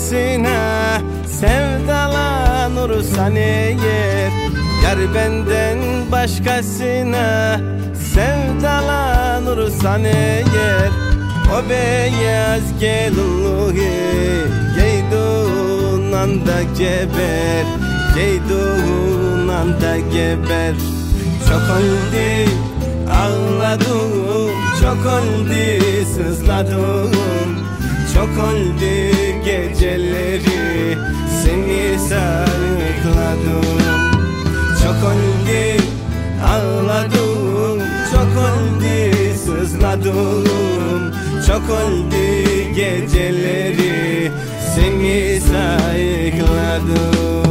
başkasına sevdalanırsan eğer, yar benden başkasına sevdalanırsan eğer, o beyaz gelinliği giydiğin anda geber, giydiğin anda geber. Çok oldu ağladım, çok oldu sızladım, çok oldu geceleri seni sarıkladım. Çok oldu ağladım, çok oldu sızladım, çok oldu geceleri seni sarıkladım.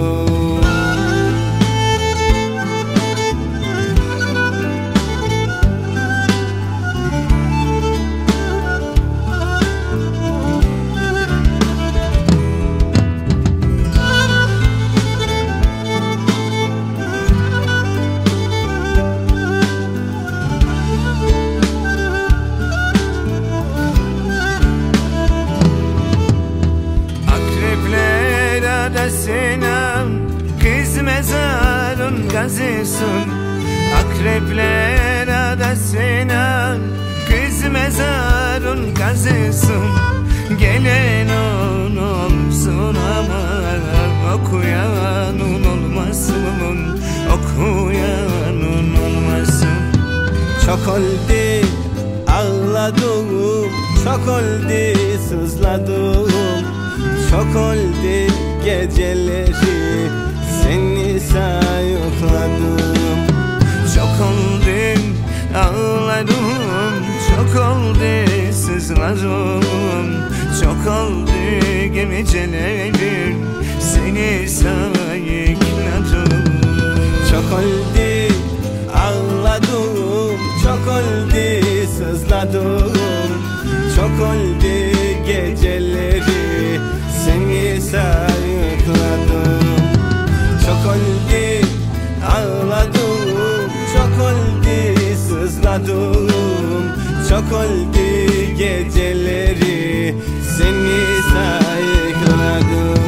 Sinem kız mezarın kazısın, akrepler adasına kız mezarın kazısın. Gelen olsun ama okuyanın olmasın, okuyanın olmasın. Çok oldu ağladım, çok oldu sızladım, çok oldu geceleri seni sayıkladım. Çok oldu ağladım, çok oldu sızladım, çok oldu geceleri seni sayıkladım. Çok oldu ağladım, çok oldu sızladım, çok oldu geceleri seni sayıkladım. Çok oldu ağladım, çok oldu sızladım, çok oldu geceleri seni sayıkladım.